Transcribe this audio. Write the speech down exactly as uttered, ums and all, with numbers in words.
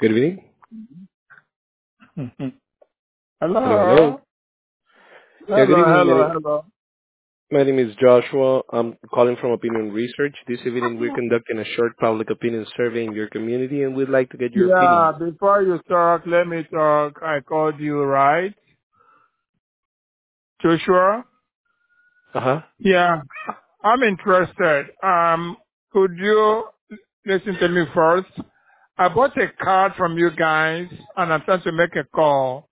Good evening. Mhm. Hello, hello. Hello. Yeah, good Hello, evening. My hello, name, hello. my name is Joshua. I'm calling from Opinion Research. This evening, we're conducting a short public opinion survey in your community, and we'd like to get your Yeah, opinion. before you talk, let me talk. I called you, right? Joshua? Uh-huh. Yeah, I'm interested. Um, could you listen to me first? I bought a card from you guys and I'm trying to make a call.